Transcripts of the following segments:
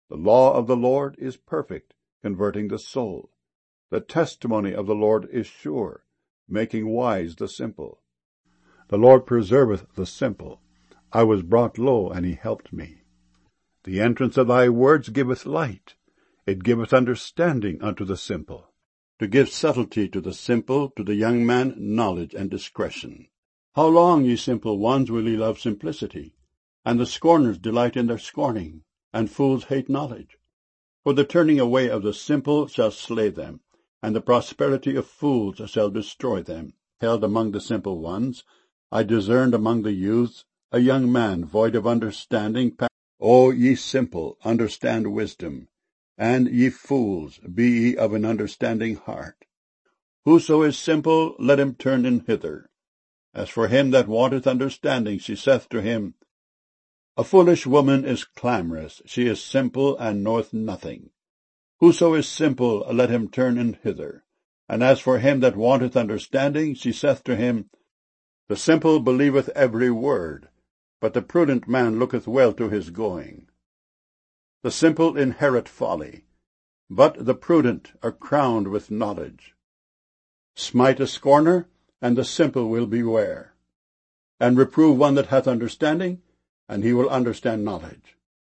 The law of the Lord is perfect, converting the soul. The testimony of the Lord is sure, making wise the simple. The Lord preserveth the simple. I was brought low, and he helped me. The entrance of thy words giveth light. It giveth understanding unto the simple. To give subtlety to the simple, to the young man knowledge and discretion. How long, ye simple ones, will ye love simplicity? And the scorners delight in their scorning, and fools hate knowledge. For the turning away of the simple shall slay them, and the prosperity of fools shall destroy them. Held among the simple ones, I discerned among the youths a young man void of understanding. O ye simple, understand wisdom, and ye fools, be ye of an understanding heart. Whoso is simple, let him turn in hither. As for him that wanteth understanding, she saith to him, A foolish woman is clamorous, she is simple, and knoweth nothing. Whoso is simple, let him turn in hither. And as for him that wanteth understanding, she saith to him, The simple believeth every word, but the prudent man looketh well to his going. The simple inherit folly, but the prudent are crowned with knowledge. Smite a scorner, and the simple will beware. And reprove one that hath understanding, and he will understand knowledge.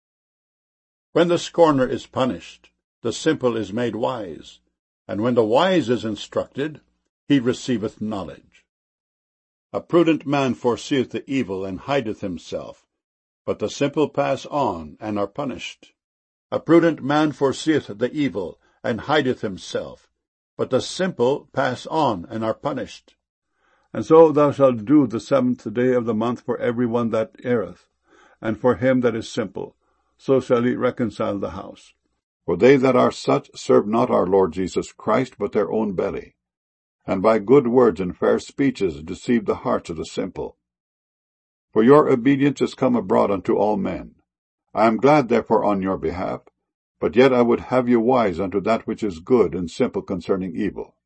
When the scorner is punished, the simple is made wise, and when the wise is instructed, he receiveth knowledge. A prudent man foreseeth the evil, and hideth himself, but the simple pass on, and are punished. A prudent man foreseeth the evil, and hideth himself, but the simple pass on, and are punished. And so thou shalt do the 7th day of the month for every one that erreth, and for him that is simple, so shall he reconcile the house. For they that are such serve not our Lord Jesus Christ, but their own belly, and by good words and fair speeches deceive the hearts of the simple. For your obedience is come abroad unto all men. I am glad therefore on your behalf, but yet I would have you wise unto that which is good and simple concerning evil.